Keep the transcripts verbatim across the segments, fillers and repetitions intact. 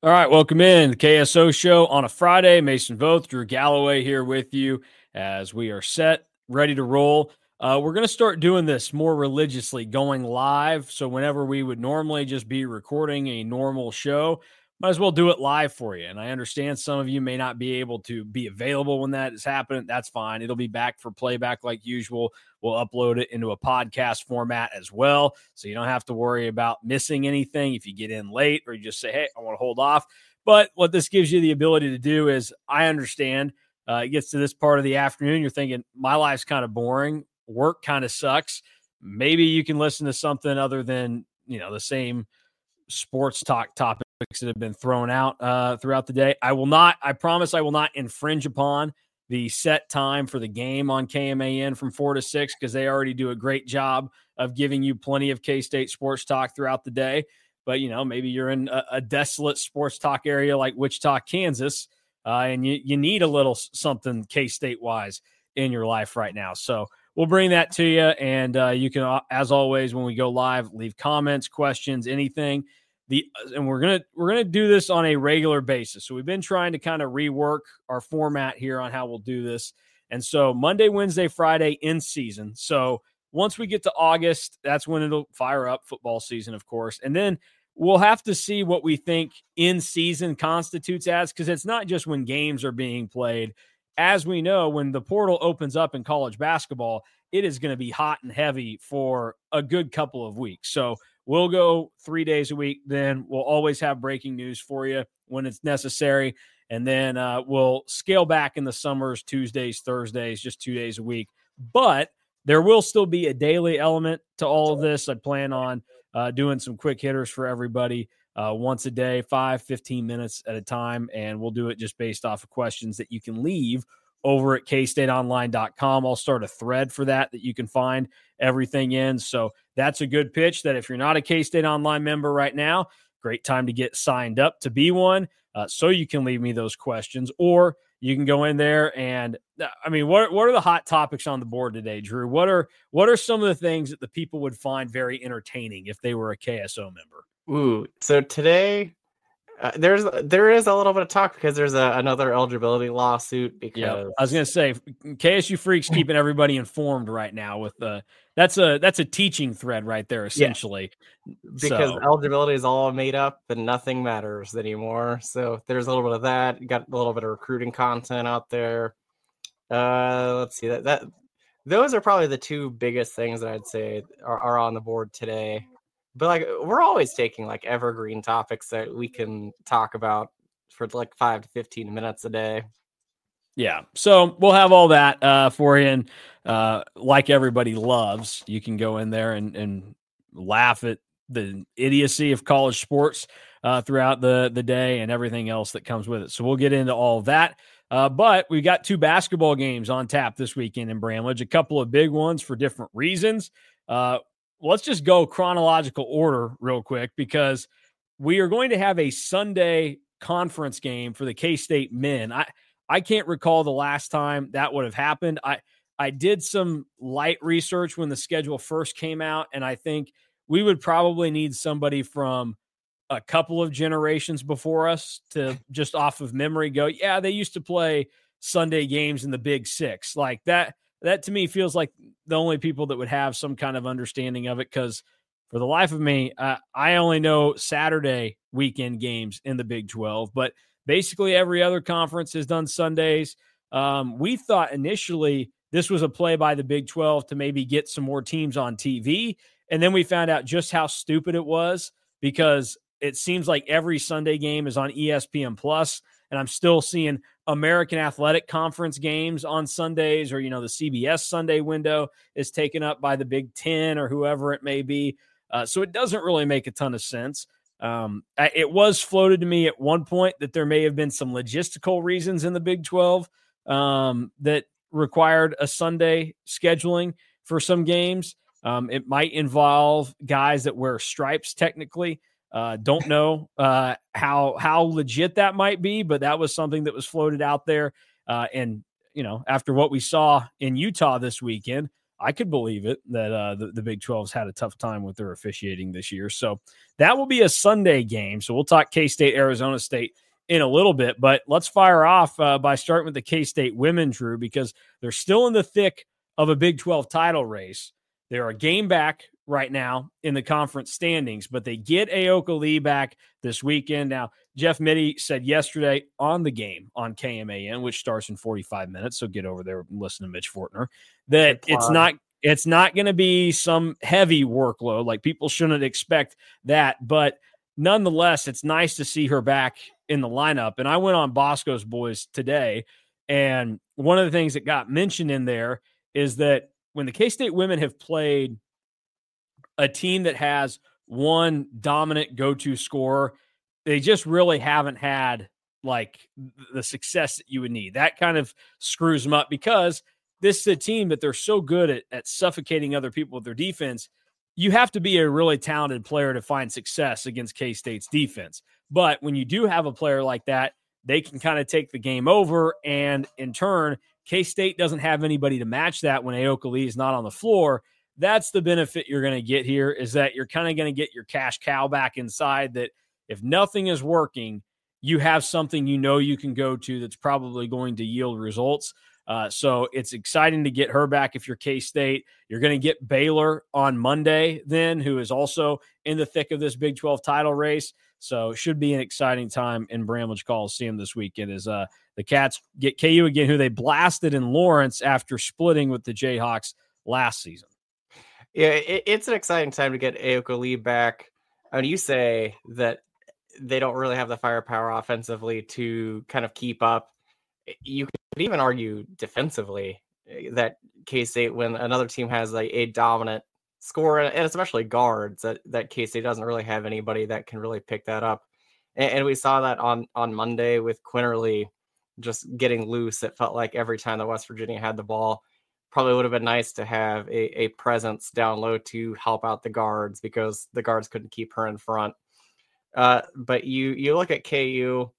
All right, welcome in the K S O show on a Friday. Mason Voth, Drew Galloway here with you as we are set, ready to roll. Uh, we're going to start doing this more religiously, going live. So whenever we would normally just be recording a normal show, might as well do it live for you. And I understand some of you may not be able to be available when that is happening. That's fine. It'll be back for playback like usual. We'll upload it into a podcast format as well, so you don't have to worry about missing anything if you get in late or you just say, hey, I want to hold off. But what this gives you the ability to do is, I understand uh, it gets to this part of the afternoon, you're thinking, my life's kind of boring. Work kind of sucks. Maybe you can listen to something other than, you know, the same sports talk topics that have been thrown out uh, throughout the day. I will not, I promise I will not infringe upon the set time for the game on K M A N from four to six, because they already do a great job of giving you plenty of K-State sports talk throughout the day. But, you know, maybe you're in a, a desolate sports talk area like Wichita, Kansas, uh, and you, you need a little something K-State wise in your life right now. So we'll bring that to you. And uh, you can, as always, when we go live, leave comments, questions, anything. The, and we're gonna we're gonna do this on a regular basis. So we've been trying to kind of rework our format here on how we'll do this. And so Monday, Wednesday, Friday in season. So once we get to August, that's when it'll fire up, football season, of course. And then we'll have to see what we think in season constitutes as, because it's not just when games are being played. As we know, when the portal opens up in college basketball, it is going to be hot and heavy for a good couple of weeks. So we'll go three days a week. Then we'll always have breaking news for you when it's necessary. And then uh, we'll scale back in the summers, Tuesdays, Thursdays, just two days a week. But there will still be a daily element to all of this. I plan on uh, doing some quick hitters for everybody uh, once a day, five, fifteen minutes at a time. And we'll do it just based off of questions that you can leave over at k state online dot com. I'll start a thread for that that you can find everything in. So that's a good pitch that if you're not a K-State Online member right now, great time to get signed up to be one, uh, so you can leave me those questions, or you can go in there and, I mean, what, what are the hot topics on the board today, Drew? What are what are some of the things that the people would find very entertaining if they were a K S O member? Ooh, so today uh, there's there is a little bit of talk because there's a, another eligibility lawsuit. Because yep. I was going to say, K S U Freaks keeping everybody informed right now with the that's a that's a teaching thread right there, essentially. Yeah. Because so. eligibility is all made up and nothing matters anymore. So there's a little bit of that. You got a little bit of recruiting content out there. Uh, let's see that that those are probably the two biggest things that I'd say are, are on the board today. But like, we're always taking like evergreen topics that we can talk about for like five to fifteen minutes a day. Yeah. So we'll have all that uh, for you. And uh, like everybody loves, you can go in there and, and laugh at the idiocy of college sports uh, throughout the, the day and everything else that comes with it. So we'll get into all of that. Uh, but we got two basketball games on tap this weekend in Bramlage, a couple of big ones for different reasons. Uh, let's just go chronological order real quick, because we are going to have a Sunday conference game for the K-State men. I, I can't recall the last time that would have happened. I, I did some light research when the schedule first came out, and I think we would probably need somebody from a couple of generations before us to just off of memory go, yeah, they used to play Sunday games in the Big Six. Like that, that to me feels like the only people that would have some kind of understanding of it, because for the life of me, uh, I only know Saturday weekend games in the Big twelve, but basically every other conference has done Sundays. Um, we thought initially this was a play by the Big twelve to maybe get some more teams on T V, and then we found out just how stupid it was, because it seems like every Sunday game is on E S P N Plus, and I'm still seeing American Athletic Conference games on Sundays, or, you know, the C B S Sunday window is taken up by the Big Ten or whoever it may be. Uh, so it doesn't really make a ton of sense. Um, it was floated to me at one point that there may have been some logistical reasons in the Big twelve um, that required a Sunday scheduling for some games. Um, it might involve guys that wear stripes technically. Uh, don't know uh, how how legit that might be, but that was something that was floated out there. Uh, and, you know, after what we saw in Utah this weekend, I could believe it that uh, the, the Big twelve's had a tough time with their officiating this year. So that will be a Sunday game. So we'll talk K-State, Arizona State in a little bit, but let's fire off uh, by starting with the K-State women, Drew, because they're still in the thick of a Big twelve title race. They're a game back right now in the conference standings, but they get Aoka Lee back this weekend. Now, Jeff Mittie said yesterday on the game on K M A N, which starts in forty-five minutes, so get over there and listen to Mitch Fortner, that it's not it's not going to be some heavy workload. Like, people shouldn't expect that, but nonetheless, it's nice to see her back in the lineup. And I went on Bosco's Boys today, and one of the things that got mentioned in there is that when the K-State women have played a team that has one dominant go-to scorer, they just really haven't had like the success that you would need. That kind of screws them up, because this is a team that they're so good at, at suffocating other people with their defense. You have to be a really talented player to find success against K-State's defense. But when you do have a player like that, they can kind of take the game over. And in turn, K-State doesn't have anybody to match that when Aoka Lee is not on the floor. That's the benefit you're going to get here, is that you're kind of going to get your cash cow back inside, that if nothing is working, you have something you know you can go to that's probably going to yield results. Uh, so it's exciting to get her back if you're K-State. You're going to get Baylor on Monday then, who is also in the thick of this Big twelve title race. So it should be an exciting time in Bramlage Coliseum this weekend as uh, the Cats get K U again, who they blasted in Lawrence after splitting with the Jayhawks last season. Yeah, it, it's an exciting time to get Aoka Lee back. I mean, you say that they don't really have the firepower offensively to kind of keep up. You could even argue defensively that K-State, when another team has like a dominant scorer, and especially guards, that, that K-State doesn't really have anybody that can really pick that up. And, and we saw that on, on Monday with Quinterly just getting loose. It felt like every time that West Virginia had the ball, probably would have been nice to have a, a presence down low to help out the guards, because the guards couldn't keep her in front. Uh, but you you look at K U,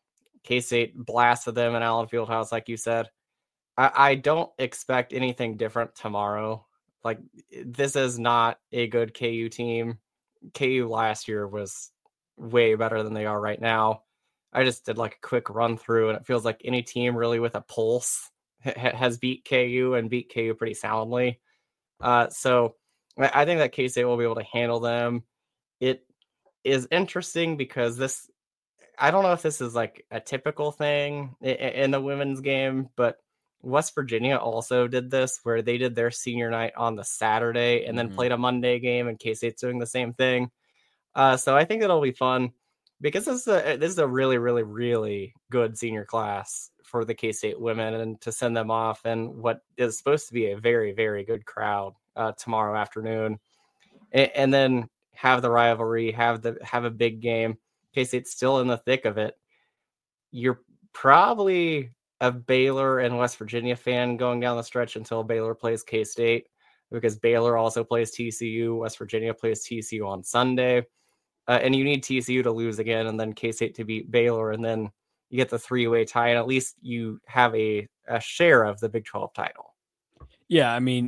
K-State blasted them in Allen Fieldhouse, like you said. I, I don't expect anything different tomorrow. Like, this is not a good K U team. K U last year was way better than they are right now. I just did like a quick run through, and it feels like any team really with a pulse ha- has beat K U and beat K U pretty soundly. Uh, so I think that K-State will be able to handle them. It is interesting because this, I don't know if this is like a typical thing in, in the women's game, but West Virginia also did this, where they did their senior night on the Saturday and then mm-hmm. played a Monday game, and K-State's doing the same thing. Uh, so I think it'll be fun, because this is a, this is a really, really, really good senior class for the K-State women, and to send them off in what is supposed to be a very, very good crowd uh, tomorrow afternoon, and, and then have the rivalry, have the have a big game. K-State's still in the thick of it. You're probably a Baylor and West Virginia fan going down the stretch until Baylor plays K-State, because Baylor also plays T C U. West Virginia plays T C U on Sunday. Uh, and you need T C U to lose again, and then K-State to beat Baylor, and then you get the three-way tie, and at least you have a, a share of the Big twelve title. Yeah, I mean,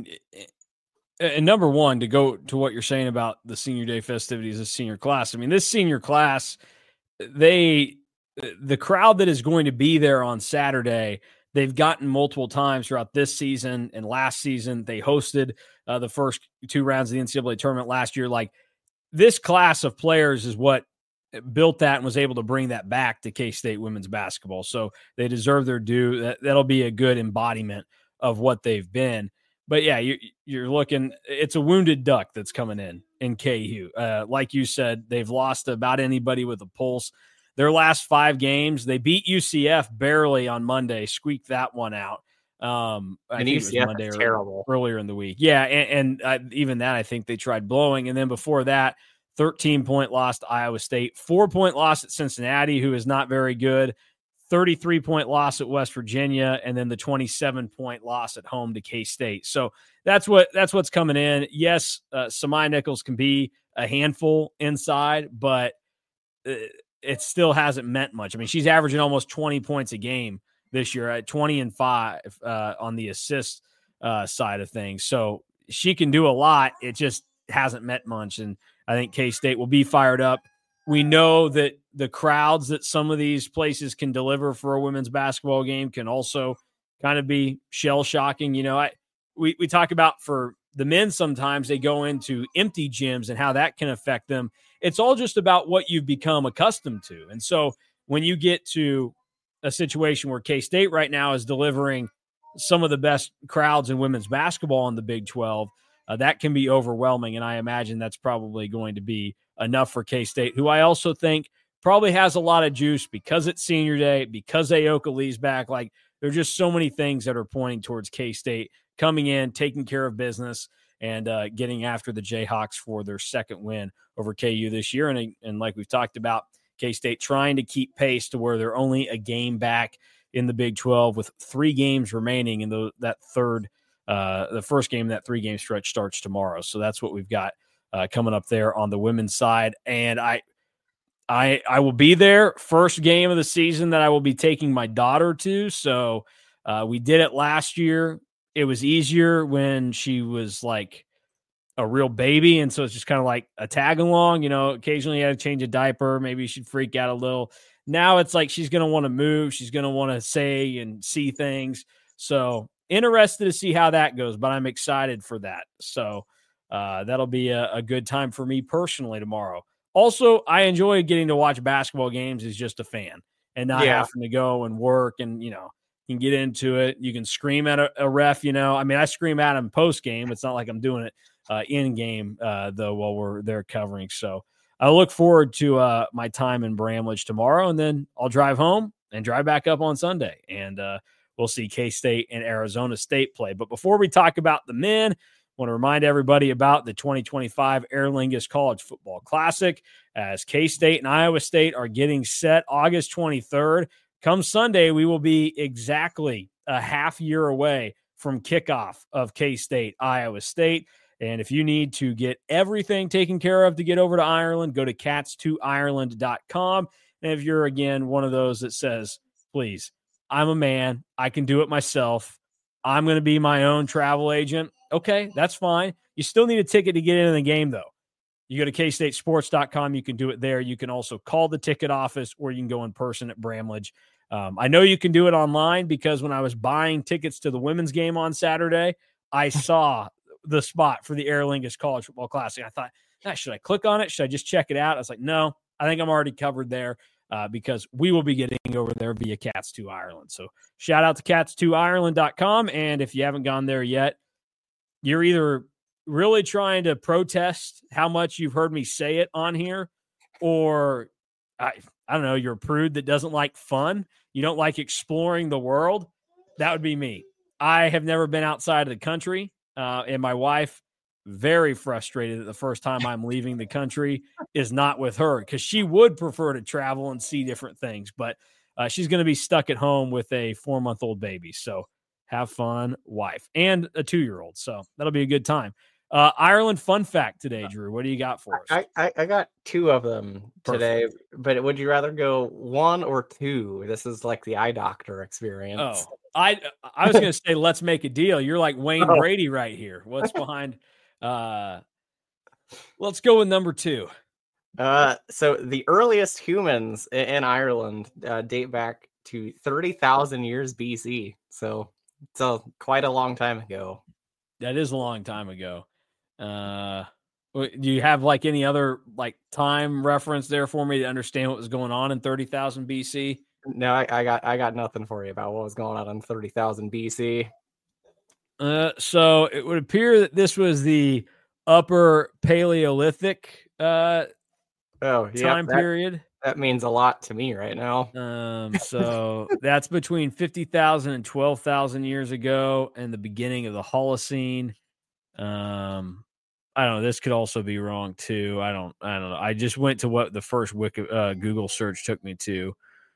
and number one, to go to what you're saying about the senior day festivities, this senior class, I mean, this senior class, they, the crowd that is going to be there on Saturday, they've gotten multiple times throughout this season and last season. They hosted uh, the first two rounds of the N C double A tournament last year. Like, this class of players is what built that and was able to bring that back to K-State women's basketball. So they deserve their due. That, that'll be a good embodiment of what they've been. But yeah, you, you're looking, it's a wounded duck that's coming in in K U. Uh, like you said, they've lost about anybody with a pulse. Their last five games, they beat U C F barely on Monday, squeaked that one out. Um, I and think U C F it was Monday is or terrible. Earlier in the week. Yeah, and, and uh, even that, I think they tried blowing. And then before that, thirteen-point loss to Iowa State, four-point loss at Cincinnati, who is not very good, thirty-three-point loss at West Virginia, and then the twenty-seven-point loss at home to K-State. So that's what that's what's coming in. Yes, uh, Samai Nichols can be a handful inside, but it still hasn't meant much. I mean, she's averaging almost twenty points a game this year at twenty and five uh, on the assist uh, side of things. So she can do a lot. It just hasn't met much. And I think K-State will be fired up. We know that the crowds that some of these places can deliver for a women's basketball game can also kind of be shell shocking. You know, I, we, we talk about for the men, sometimes they go into empty gyms and how that can affect them. It's all just about what you've become accustomed to. And so when you get to a situation where K-State right now is delivering some of the best crowds in women's basketball in the Big twelve, uh, that can be overwhelming. And I imagine that's probably going to be enough for K-State, who I also think probably has a lot of juice because it's senior day, because Ayoka Lee's back. Like, there are just so many things that are pointing towards K-State coming in, taking care of business, and uh, getting after the Jayhawks for their second win over K U this year. And, and like we've talked about, K-State trying to keep pace to where they're only a game back in the Big twelve with three games remaining in the, that third, uh, the first game, that three-game stretch starts tomorrow. So that's what we've got uh, coming up there on the women's side. And I, I, I will be there. First game of the season that I will be taking my daughter to. So uh, we did it last year. It was easier when she was like a real baby. And so it's just kind of like a tag along, you know, occasionally you had to change a diaper. Maybe she'd freak out a little. Now it's like she's going to want to move. She's going to want to say and see things. So interested to see how that goes, but I'm excited for that. So uh, that'll be a, a good time for me personally tomorrow. Also, I enjoy getting to watch basketball games as just a fan and not Yeah. having to go and work and, you know, you can get into it. You can scream at a, a ref, you know. I mean, I scream at him post game. It's not like I'm doing it uh, in game, uh, though, while we're there covering. So I look forward to uh, my time in Bramlage tomorrow, and then I'll drive home and drive back up on Sunday. And uh, we'll see K-State and Arizona State play. But before we talk about the men, I want to remind everybody about the twenty twenty-five Aer Lingus College Football Classic, as K-State and Iowa State are getting set August twenty-third. Come Sunday, we will be exactly a half year away from kickoff of K-State, Iowa State. And if you need to get everything taken care of to get over to Ireland, go to cats two ireland dot com. And if you're, again, one of those that says, please, I'm a man, I can do it myself, I'm going to be my own travel agent, okay, that's fine. You still need a ticket to get into the game, though. You go to k state sports dot com. You can do it there. You can also call the ticket office, or you can go in person at Bramlage. Um, I know you can do it online because when I was buying tickets to the women's game on Saturday, I saw the spot for the Aer Lingus College Football Classic. I thought, ah, should I click on it? Should I just check it out? I was like, no, I think I'm already covered there uh, because we will be getting over there via Cats two Ireland. So shout out to cats two ireland dot com. And if you haven't gone there yet, you're either really trying to protest how much you've heard me say it on here, or I, I don't know, you're a prude that doesn't like fun. You don't like exploring the world. That would be me. I have never been outside of the country, uh, and my wife, very frustrated that the first time I'm leaving the country is not with her, because she would prefer to travel and see different things, but uh, she's going to be stuck at home with a four-month-old baby. So have fun, wife, and a two-year-old. So that'll be a good time. Uh, Ireland fun fact today, Drew. What do you got for us? I, I, I got two of them today, Perfect. but would you rather go one or two? This is like the eye doctor experience. Oh, I I was going to say, let's make a deal. You're like Wayne Oh. Brady right here. What's behind? Uh, let's go with number two. Uh, so the earliest humans i- in Ireland uh, date back to thirty thousand years B C. So it's a, quite a long time ago. That is a long time ago. Uh, w- do you have like any other like time reference there for me to understand what was going on in thirty thousand B C? No, I, I got I got nothing for you about what was going on in thirty thousand B C. Uh, so it would appear that this was the Upper Paleolithic uh, Oh, yeah, time that, period. that means a lot to me right now. Um, so that's between fifty thousand and twelve thousand years ago, and the beginning of the Holocene. Um, I don't know. This could also be wrong too. I don't. I don't know. I just went to what the first Wiki, uh, Google search took me to.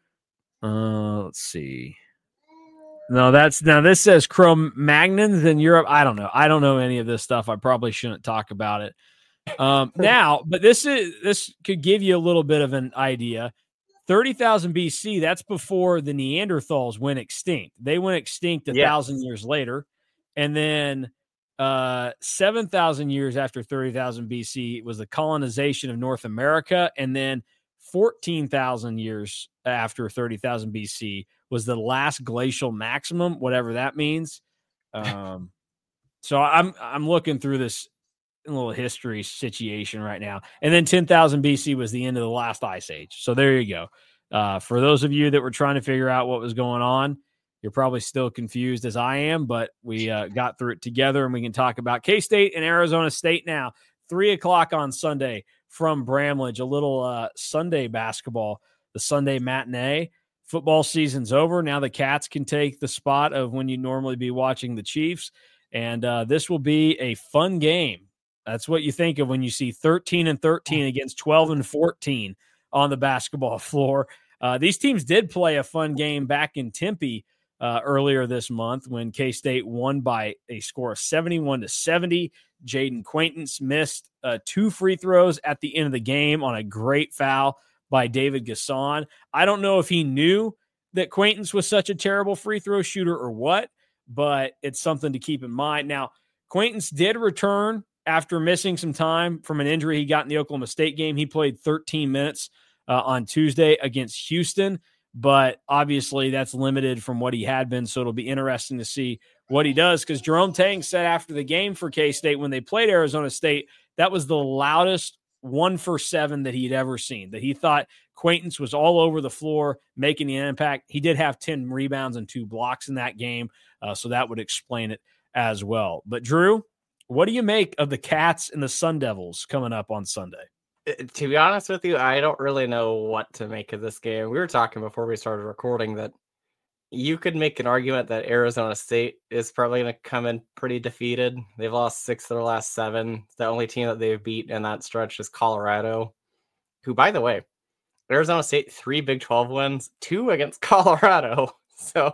Uh, let's see. No, that's now. This says Cro-Magnons in Europe. I don't know. I don't know any of this stuff. I probably shouldn't talk about it. Um, now, but this is this could give you a little bit of an idea. thirty thousand B C, that's before the Neanderthals went extinct. They went extinct a Yes. thousand years later. And then uh, seven thousand years after thirty thousand B C was the colonization of North America. And then fourteen thousand years after thirty thousand B C was the last glacial maximum, whatever that means. Um, so I'm I'm looking through this little history situation right now. And then ten thousand B C was the end of the last ice age. So there you go. Uh, for those of you that were trying to figure out what was going on, you're probably still confused as I am, but we uh, got through it together, and we can talk about K-State and Arizona State now. Three o'clock on Sunday from Bramlage, a little uh, Sunday basketball, the Sunday matinee. Football season's over. Now the Cats can take the spot of when you normally be watching the Chiefs, and uh, this will be a fun game. That's what you think of when you see thirteen and thirteen against twelve and fourteen on the basketball floor. Uh, these teams did play a fun game back in Tempe uh, earlier this month when K-State won by a score of seventy-one to seventy. Jaden Quaintance missed uh, two free throws at the end of the game on a great foul by David Gasson. I don't know if he knew that Quaintance was such a terrible free throw shooter or what, but it's something to keep in mind. Now, Quaintance did return after missing some time from an injury he got in the Oklahoma State game. He played thirteen minutes uh, on Tuesday against Houston, but obviously that's limited from what he had been, so it'll be interesting to see what he does, because Jerome Tang said after the game for K-State when they played Arizona State, that was the loudest one for seven that he'd ever seen, that he thought Quaintance was all over the floor making the impact. He did have ten rebounds and two blocks in that game, uh, so that would explain it as well. But Drew, what do you make of the Cats and the Sun Devils coming up on Sunday? To be honest with you, I don't really know what to make of this game. We were talking before we started recording that you could make an argument that Arizona State is probably going to come in pretty defeated. They've lost six of their last seven. The only team that they've beat in that stretch is Colorado, who, by the way, Arizona State, three Big twelve wins, two against Colorado. So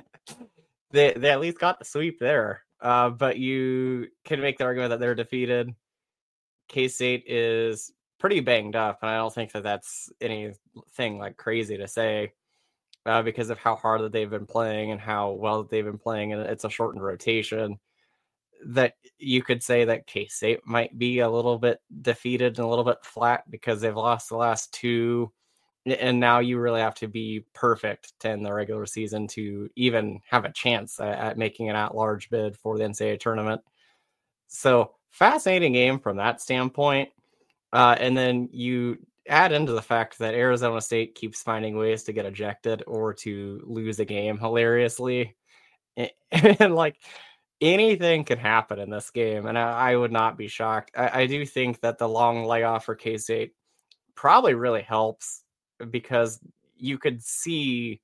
they, they at least got the sweep there. Uh, but you can make the argument that they're defeated. K-State is pretty banged up, and I don't think that that's anything like crazy to say uh, because of how hard that they've been playing and how well that they've been playing, and it's a shortened rotation. That you could say that K-State might be a little bit defeated and a little bit flat because they've lost the last two, and now you really have to be perfect to end the regular season to even have a chance at, at making an at-large bid for the N C double A tournament. So fascinating game from that standpoint. Uh, and then you add into the fact that Arizona State keeps finding ways to get ejected or to lose a game hilariously. And, and like anything can happen in this game. And I, I would not be shocked. I, I do think that the long layoff for K-State probably really helps, because you could see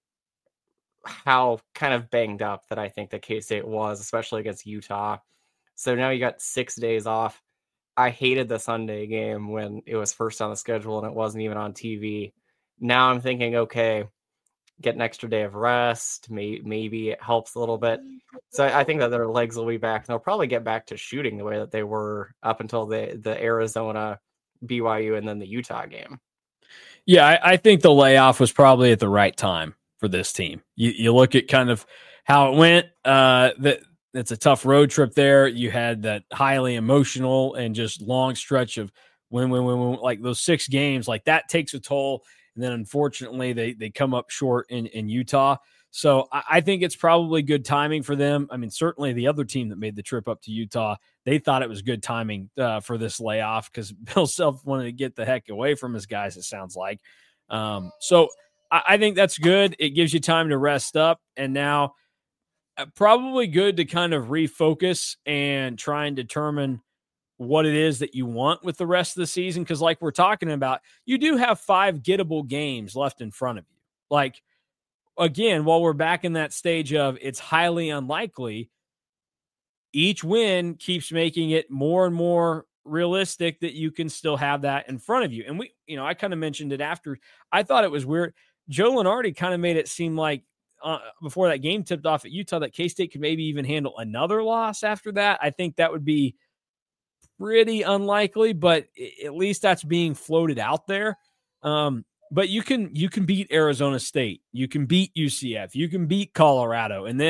how kind of banged up that I think that K-State was, especially against Utah. So now you got six days off. I hated the Sunday game when it was first on the schedule and it wasn't even on T V. Now I'm thinking, okay, get an extra day of rest. May, maybe it helps a little bit. So I think that their legs will be back. They'll probably get back to shooting the way that they were up until the, the Arizona, B Y U, and then the Utah game. Yeah, I, I think the layoff was probably at the right time for this team. You, you look at kind of how it went. Uh, that it's a tough road trip there. You had that highly emotional and just long stretch of win, win, win, win, like those six games. Like that takes a toll. And then unfortunately, they they come up short in, in Utah. So I, I think it's probably good timing for them. I mean, certainly the other team that made the trip up to Utah, they thought it was good timing uh, for this layoff because Bill Self wanted to get the heck away from his guys, it sounds like. Um, so I, I think that's good. It gives you time to rest up. And now uh, probably good to kind of refocus and try and determine what it is that you want with the rest of the season. Because like we're talking about, you do have five gettable games left in front of you. Like, again, while we're back in that stage of it's highly unlikely, each win keeps making it more and more realistic that you can still have that in front of you. And we, you know, I kind of mentioned it after. I thought it was weird. Joe Lunardi kind of made it seem like uh, before that game tipped off at Utah that K-State could maybe even handle another loss after that. I think that would be pretty unlikely, but at least that's being floated out there. Um, But you can you can beat Arizona State, you can beat U C F, you can beat Colorado, and then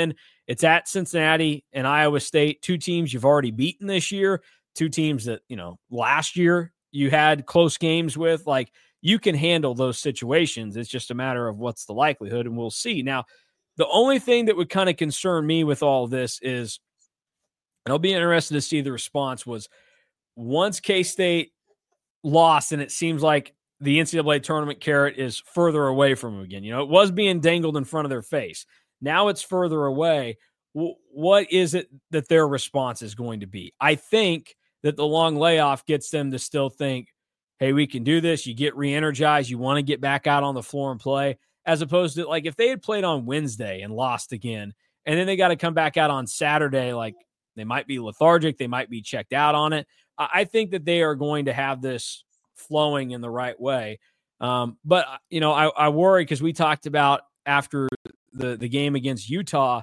It's at Cincinnati and Iowa State, two teams you've already beaten this year, two teams that, you know, last year you had close games with. Like, you can handle those situations. It's just a matter of what's the likelihood, and we'll see. Now, the only thing that would kind of concern me with all of this is, and I'll be interested to see the response, was once K-State lost and it seems like the N C double A tournament carrot is further away from them again. You know, it was being dangled in front of their face. Now it's further away. W- what is it that their response is going to be? I think that the long layoff gets them to still think, hey, we can do this. You get re-energized. You want to get back out on the floor and play, as opposed to, like, if they had played on Wednesday and lost again, and then they got to come back out on Saturday, like, they might be lethargic. They might be checked out on it. I think that they are going to have this flowing in the right way. Um, but, you know, I, I worry because we talked about after the, the game against Utah,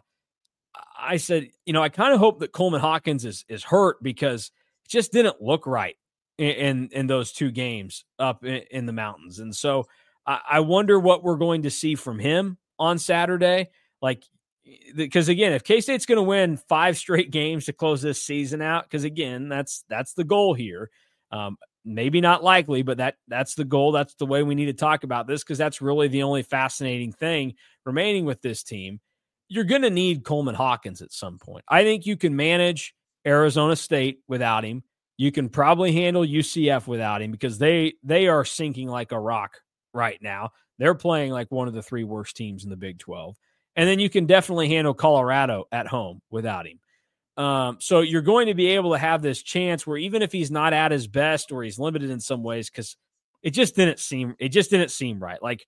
I said, you know, I kind of hope that Coleman Hawkins is is hurt because it just didn't look right in, in, in those two games up in, in the mountains. And so I, I wonder what we're going to see from him on Saturday. Like, because again, if K-State's going to win five straight games to close this season out, because again, that's that's the goal here. Um, maybe not likely, but that that's the goal. That's the way we need to talk about this, because that's really the only fascinating thing remaining with this team. You're going to need Coleman Hawkins at some point. I think you can manage Arizona State without him. You can probably handle U C F without him, because they they are sinking like a rock right now. They're playing like one of the three worst teams in the Big twelve. And then you can definitely handle Colorado at home without him. Um, so you're going to be able to have this chance where even if he's not at his best or he's limited in some ways, because it just didn't seem it just didn't seem right. Like,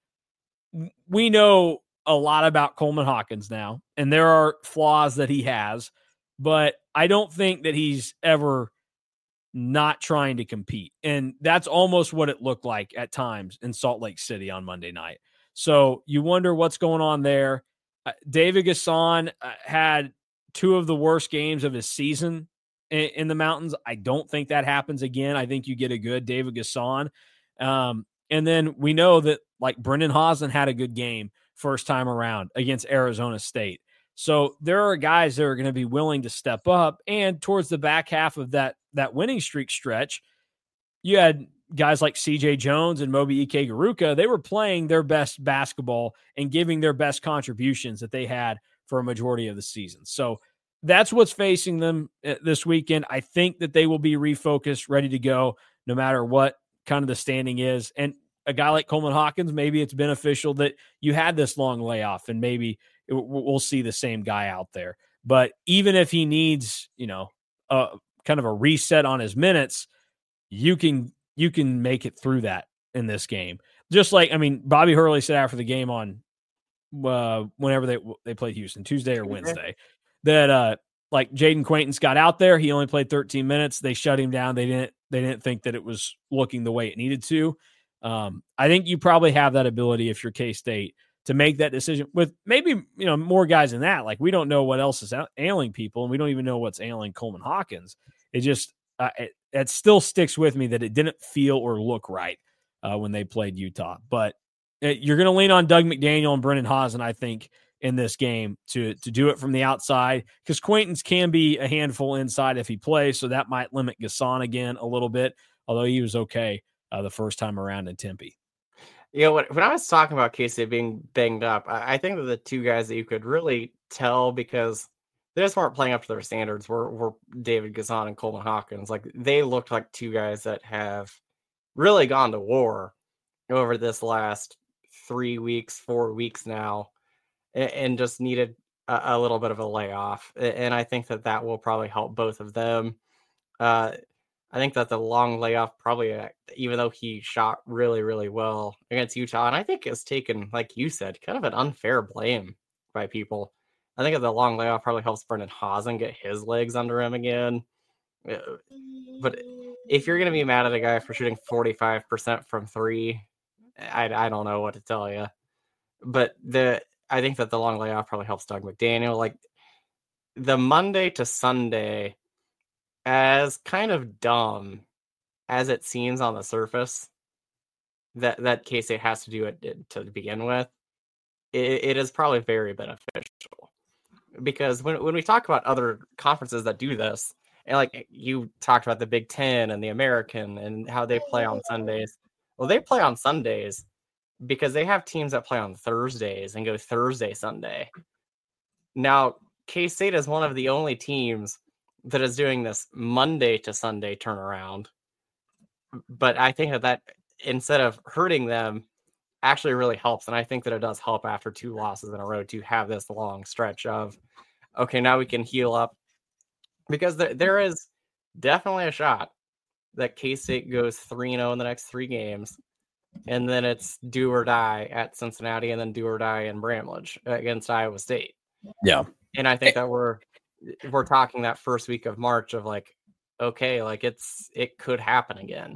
we know a lot about Coleman Hawkins now, and there are flaws that he has, but I don't think that he's ever not trying to compete. And that's almost what it looked like at times in Salt Lake City on Monday night. So you wonder what's going on there. Uh, David Gasson uh, had two of the worst games of his season in, in the mountains. I don't think that happens again. I think you get a good David Gasson. Um, and then we know that, like, Brendan Hasen had a good game first time around against Arizona State. So there are guys that are going to be willing to step up. And towards the back half of that, that winning streak stretch, you had guys like C J Jones and Moby Ike Garuka. They were playing their best basketball and giving their best contributions that they had for a majority of the season. So that's what's facing them this weekend. I think that they will be refocused, ready to go, no matter what kind of the standing is. And a guy like Coleman Hawkins, maybe it's beneficial that you had this long layoff, and maybe it, we'll see the same guy out there. But even if he needs, you know, a kind of a reset on his minutes, you can you can make it through that in this game. Just like, I mean, Bobby Hurley said after the game on uh, whenever they they played Houston, Tuesday or Wednesday, that uh, like Jaden Quaintance got out there. He only played thirteen minutes. They shut him down. They didn't they didn't think that it was looking the way it needed to. Um, I think you probably have that ability if you're K-State to make that decision with maybe, you know, more guys than that. Like, we don't know what else is ailing people, and we don't even know what's ailing Coleman Hawkins. It just uh, it, it still sticks with me that it didn't feel or look right uh, when they played Utah. But it, you're going to lean on Doug McDaniel and Brendan Hasen, I think, in this game to to do it from the outside, because Quaintance can be a handful inside if he plays, so that might limit Gasson again a little bit, although he was okay uh, the first time around in Tempe. You know, when, when I was talking about K-State being banged up, I, I think that the two guys that you could really tell, because they just weren't playing up to their standards, were, were David Gasson and Coleman Hawkins. Like, they looked like two guys that have really gone to war over this last three weeks, four weeks now, and, and just needed a, a little bit of a layoff. And I think that that will probably help both of them. Uh, I think that the long layoff probably, uh, even though he shot really, really well against Utah, and I think it's taken, like you said, kind of an unfair blame by people. I think that the long layoff probably helps Brendan Hasen get his legs under him again. But if you're going to be mad at a guy for shooting forty-five percent from three, I, I don't know what to tell you. But the I think that the long layoff probably helps Doug McDaniel. Like, the Monday to Sunday, as kind of dumb as it seems on the surface, that that K-State has to do it to begin with, it, it is probably very beneficial. because when when we talk about other conferences that do this, and like you talked about the Big Ten and the American and how they play on Sundays. Well, they play on Sundays because they have teams that play on Thursdays and go Thursday, Sunday. Now, K-State is one of the only teams that is doing this Monday to Sunday turnaround. But I think that that instead of hurting them, actually really helps. And I think that it does help after two losses in a row to have this long stretch of, okay, now we can heal up. Because there, there is definitely a shot that K-State goes three and oh in the next three games. And then it's do or die at Cincinnati and then do or die in Bramlage against Iowa State. Yeah. And I think that we're we're talking that first week of March of like, okay, like it's it could happen again.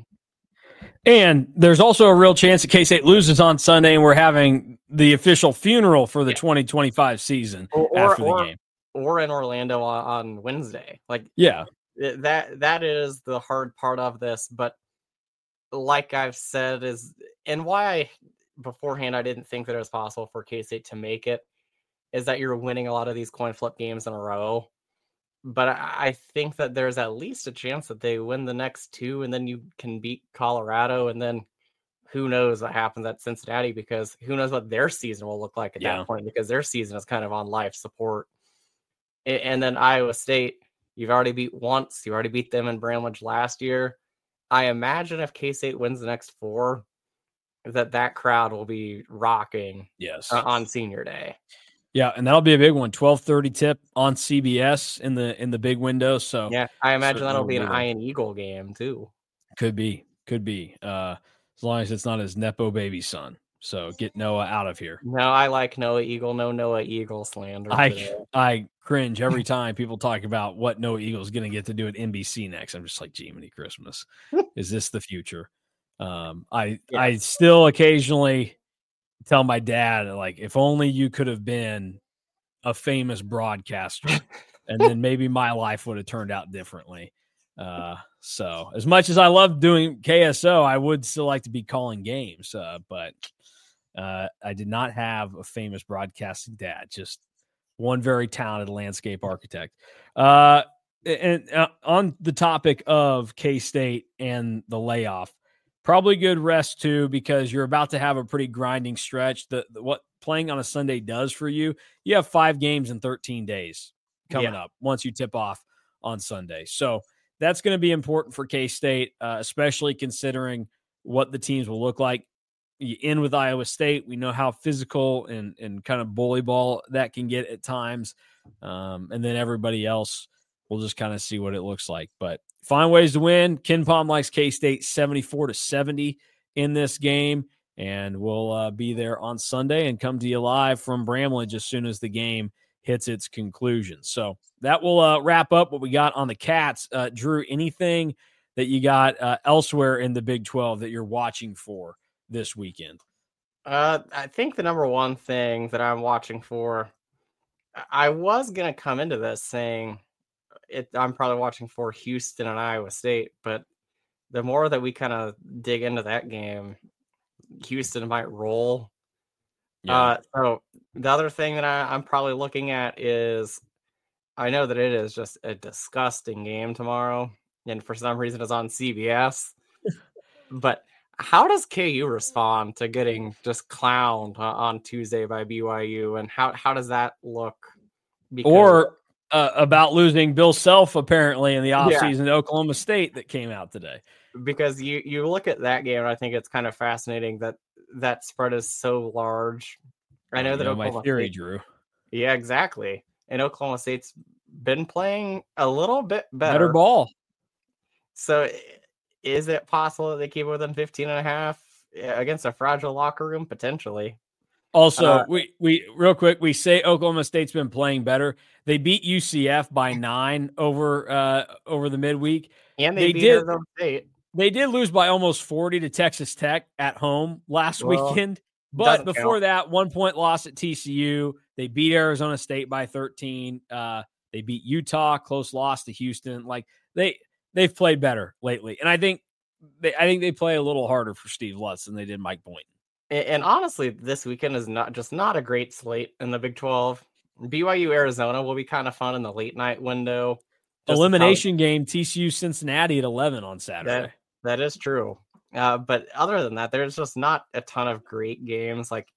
And there's also a real chance that K-State loses on Sunday and we're having the official funeral for the yeah. twenty twenty-five season or, or, after the or, game. Or in Orlando on, on Wednesday. Like, yeah, that that is the hard part of this. But like I've said, is and why I beforehand I didn't think that it was possible for K-State to make it is that you're winning a lot of these coin flip games in a row. But I think that there's at least a chance that they win the next two and then you can beat Colorado. And then who knows what happens at Cincinnati, because who knows what their season will look like at yeah. that point, because their season is kind of on life support. And then Iowa State, you've already beat once. You already beat them in Bramlage last year. I imagine if K-State wins the next four, that that crowd will be rocking yes. uh, on senior day. Yeah, and that'll be a big one. twelve thirty tip on C B S in the in the big window. So yeah, I imagine that'll be an Iron Eagle game too. Could be, could be. Uh, as long as it's not his nepo baby son. So get Noah out of here. No, I like Noah Eagle. No Noah Eagle slander. I today. I cringe every time people talk about what Noah Eagle is going to get to do at N B C next. I'm just like, Jiminy Christmas. Is this the future? Um, I yeah. I still occasionally tell my dad, like, if only you could have been a famous broadcaster, and then maybe my life would have turned out differently. Uh, so as much as I love doing K S O, I would still like to be calling games. Uh, but uh, I did not have a famous broadcasting dad, just one very talented landscape architect. Uh, and uh, on the topic of K-State and the layoff, probably good rest too, because you're about to have a pretty grinding stretch. The, the what playing on a Sunday does for you, you have five games in thirteen days coming yeah. up once you tip off on Sunday. So that's going to be important for K-State, uh, especially considering what the teams will look like. You end with Iowa State. We know how physical and, and kind of bully ball that can get at times. Um, and then everybody else, we'll just kind of see what it looks like. But find ways to win. KenPom likes K-State seventy-four to seventy in this game. And we'll uh, be there on Sunday and come to you live from Bramlage as soon as the game hits its conclusion. So that will uh, wrap up what we got on the Cats. Uh, Drew, anything that you got uh, elsewhere in the Big twelve that you're watching for this weekend? Uh, I think the number one thing that I'm watching for, I was going to come into this saying it, I'm probably watching for Houston and Iowa State, but the more that we kind of dig into that game, Houston might roll. Yeah. Uh, so the other thing that I, I'm probably looking at is, I know that it is just a disgusting game tomorrow, and for some reason it's on C B S. But how does K U respond to getting just clowned uh, on Tuesday by B Y U, and how how does that look? Because or uh, about losing Bill Self apparently in the offseason yeah. to Oklahoma State that came out today. Because you you look at that game, and I think it's kind of fascinating that that spread is so large. I know you that know, Oklahoma my theory, State, Drew. Yeah, exactly. And Oklahoma State's been playing a little bit better. Better ball. So is it possible that they keep it within fifteen and a half against a fragile locker room? Potentially. Also, uh, we, we real quick, we say Oklahoma State's been playing better. They beat U C F by nine over uh, over the midweek. And they, they beat did, Arizona State. They did lose by almost forty to Texas Tech at home last well, weekend. But before count. that, one point loss at T C U. They beat Arizona State by thirteen. Uh, they beat Utah, close loss to Houston. Like they they've played better lately, and I think they I think they play a little harder for Steve Lutz than they did Mike Boynton. And, and honestly, this weekend is not just not a great slate in the Big twelve. B Y U Arizona will be kind of fun in the late night window. Elimination game, T C U Cincinnati at eleven on Saturday. That, that is true. Uh, but other than that, there's just not a ton of great games. Like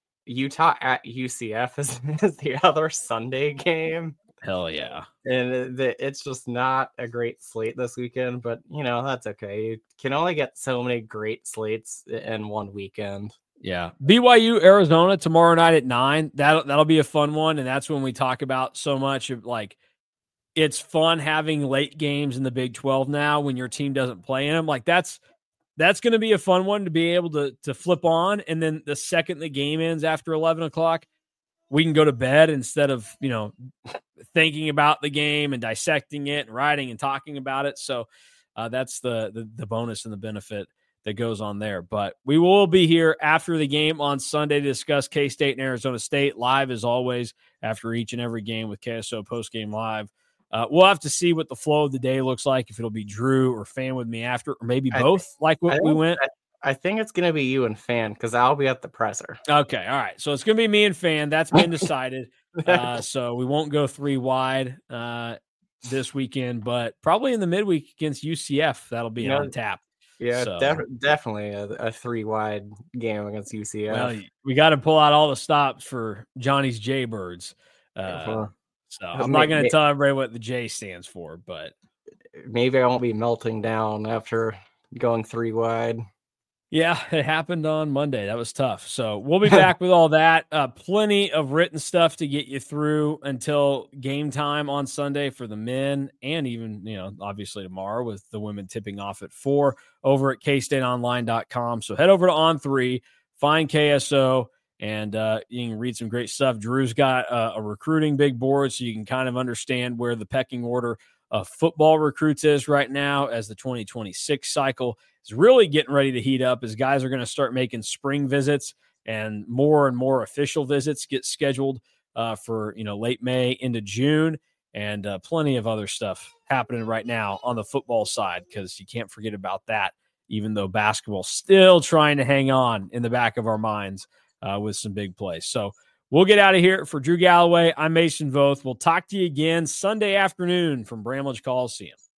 Utah at U C F is, is the other Sunday game. Hell yeah. And it, it's just not a great slate this weekend, but you know, that's okay. You can only get so many great slates in one weekend. Yeah. B Y U Arizona tomorrow night at nine. That'll, that'll be a fun one. And that's when we talk about so much of like, it's fun having late games in the Big twelve now when your team doesn't play in them. Like that's, that's going to be a fun one to be able to, to flip on. And then the second the game ends after eleven o'clock, we can go to bed instead of, you know, thinking about the game and dissecting it and writing and talking about it. So uh, that's the, the the bonus and the benefit that goes on there. But we will be here after the game on Sunday to discuss K-State and Arizona State live as always after each and every game with K S O Postgame Live. Uh, we'll have to see what the flow of the day looks like, if it'll be Drew or Fan with me after, or maybe both, I, like what we went. I, I think it's going to be you and Fan because I'll be at the presser. Okay, all right. So it's going to be me and Fan. That's been decided. uh, so we won't go three wide uh, this weekend, but probably in the midweek against U C F, that'll be yeah, on tap. Yeah, so, def- definitely a, a three wide game against U C F. Well, we got to pull out all the stops for Johnny's Jaybirds. Uh, uh-huh. So I'm not going to tell everybody what the J stands for, but maybe I won't be melting down after going three wide. Yeah, it happened on Monday. That was tough. So we'll be back with all that. Uh, plenty of written stuff to get you through until game time on Sunday for the men, and even, you know, obviously tomorrow with the women tipping off at four over at K State Online dot com. So head over to On three, find K S O. And uh, you can read some great stuff. Drew's got uh, a recruiting big board, so you can kind of understand where the pecking order of football recruits is right now as the twenty twenty-six cycle is really getting ready to heat up, as guys are going to start making spring visits and more and more official visits get scheduled uh, for, you know, late May into June, and uh, plenty of other stuff happening right now on the football side, because you can't forget about that, even though basketball still trying to hang on in the back of our minds. Uh, with some big plays. So we'll get out of here. For Drew Galloway, I'm Mason Voth. We'll talk to you again Sunday afternoon from Bramlage Coliseum.